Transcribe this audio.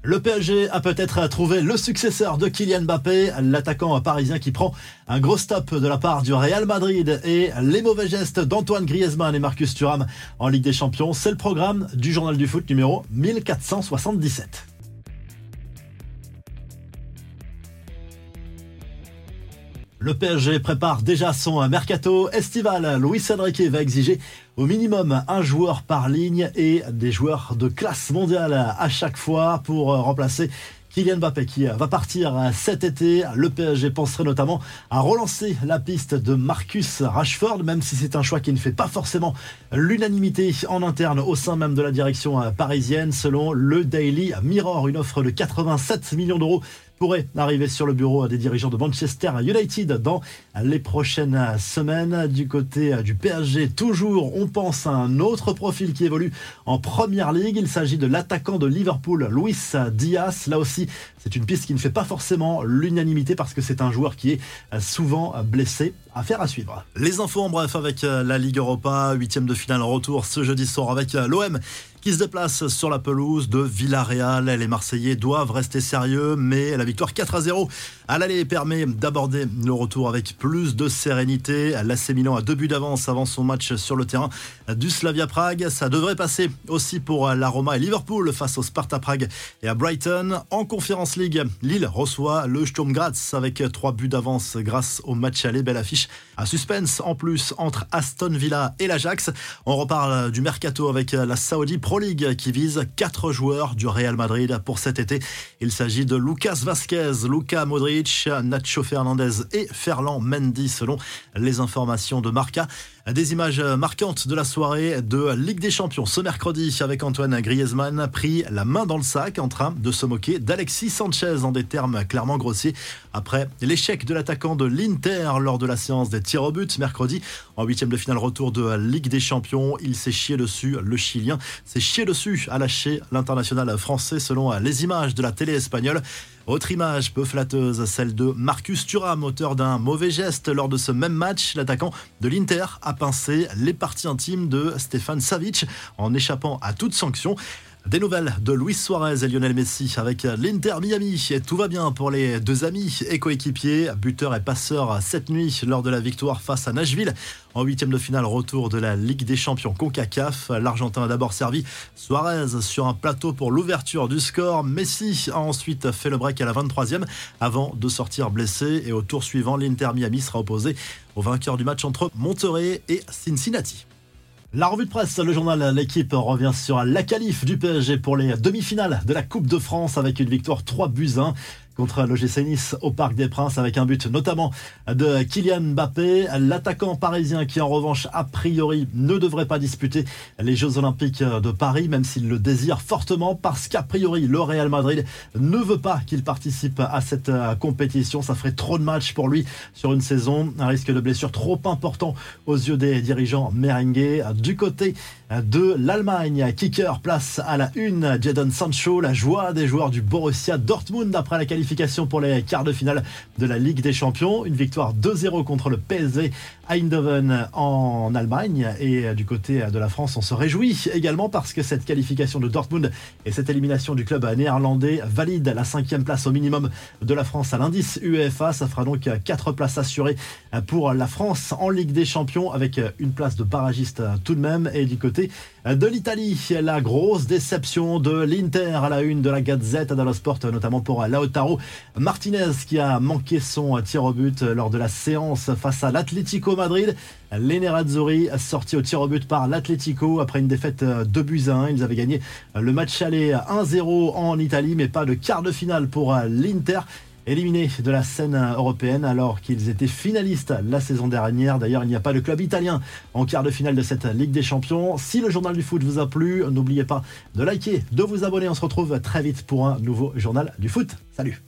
Le PSG a peut-être trouvé le successeur de Kylian Mbappé, l'attaquant parisien qui prend un gros stop de la part du Real Madrid et les mauvais gestes d'Antoine Griezmann et Marcus Thuram en Ligue des Champions. C'est le programme du Journal du Foot numéro 1477. Le PSG prépare déjà son mercato estival. Luis Enrique va exiger au minimum un joueur par ligne et des joueurs de classe mondiale à chaque fois pour remplacer Kylian Mbappé qui va partir cet été. Le PSG penserait notamment à relancer la piste de Marcus Rashford, même si c'est un choix qui ne fait pas forcément l'unanimité en interne au sein même de la direction parisienne. Selon le Daily Mirror, une offre de 87 millions d'euros pourrait arriver sur le bureau des dirigeants de Manchester United dans les prochaines semaines. Du côté du PSG, toujours, on pense à un autre profil qui évolue en Première Ligue. Il s'agit de l'attaquant de Liverpool, Luis Diaz. Là aussi, c'est une piste qui ne fait pas forcément l'unanimité parce que c'est un joueur qui est souvent blessé. Affaire à suivre. Les infos en bref avec la Ligue Europa, 8e de finale retour ce jeudi soir avec l'OM qui se déplace sur la pelouse de Villarreal. Les Marseillais doivent rester sérieux, mais la victoire 4-0 à l'aller permet d'aborder le retour avec plus de sérénité. L'AC Milan a 2 buts d'avance avant son match sur le terrain du Slavia Prague. Ça devrait passer aussi pour la Roma et Liverpool face au Sparta Prague et à Brighton. En Conference League, Lille reçoit le Sturm Graz avec 3 buts d'avance grâce au match aller. Belle affiche à suspense en plus entre Aston Villa et l'Ajax. On reparle du mercato avec la Saudi Pro League qui vise 4 joueurs du Real Madrid pour cet été. Il s'agit de Lucas Vazquez, Luka Modric, Nacho Fernandez et Ferland Mendy selon les informations de Marca. Des images marquantes de la soirée de Ligue des Champions ce mercredi avec Antoine Griezmann pris la main dans le sac en train de se moquer d'Alexis Sanchez en des termes clairement grossiers après l'échec de l'attaquant de l'Inter lors de la séance des tirs au but mercredi en 8e de finale retour de Ligue des Champions. Il s'est chié dessus, le Chilien s'est chié dessus à lâcher l'international français selon les images de la télé espagnole. Autre image peu flatteuse, celle de Marcus Thuram, auteur d'un mauvais geste lors de ce même match. L'attaquant de l'Inter a pincé les parties intimes de Stefan Savic en échappant à toute sanction. Des nouvelles de Luis Suarez et Lionel Messi avec l'Inter Miami. Et tout va bien pour les deux amis et coéquipiers, buteurs et passeurs cette nuit lors de la victoire face à Nashville. En 8e de finale, retour de la Ligue des Champions CONCACAF. L'Argentin a d'abord servi Suarez sur un plateau pour l'ouverture du score. Messi a ensuite fait le break à la 23e avant de sortir blessé. Et au tour suivant, l'Inter Miami sera opposé au vainqueur du match entre Monterrey et Cincinnati. La revue de presse, le journal L'équipe revient sur la qualif du PSG pour les demi-finales de la Coupe de France avec une victoire 3-1 contre l'OGC Nice au Parc des Princes avec un but notamment de Kylian Mbappé, l'attaquant parisien qui en revanche a priori ne devrait pas disputer les Jeux Olympiques de Paris même s'il le désire fortement parce qu'a priori le Real Madrid ne veut pas qu'il participe à cette compétition. Ça ferait trop de matchs pour lui sur une saison, un risque de blessure trop important aux yeux des dirigeants merengues. Du côté de l'Allemagne, kicker place à la une, Jadon Sancho, la joie des joueurs du Borussia Dortmund après la qualification pour les quarts de finale de la Ligue des Champions. Une victoire 2-0 contre le PSV Eindhoven en Allemagne. Et du côté de la France, on se réjouit également parce que cette qualification de Dortmund et cette élimination du club néerlandais valide la 5e place au minimum de la France à l'indice UEFA. Ça fera donc 4 places assurées pour la France en Ligue des Champions avec une place de barragiste tout de même. Et du côté de l'Italie, la grosse déception de l'Inter à la une de la Gazzetta dello Sport, notamment pour Lautaro Martinez qui a manqué son tir au but lors de la séance face à l'Atlético Madrid. Les Nerazzurri sortis au tir au but par l'Atlético après une défaite 2-1. Ils avaient gagné le match aller 1-0 en Italie, mais pas de quart de finale pour l'Inter. Éliminés de la scène européenne alors qu'ils étaient finalistes la saison dernière. D'ailleurs, il n'y a pas de club italien en quart de finale de cette Ligue des Champions. Si le journal du foot vous a plu, n'oubliez pas de liker, de vous abonner. On se retrouve très vite pour un nouveau journal du foot. Salut!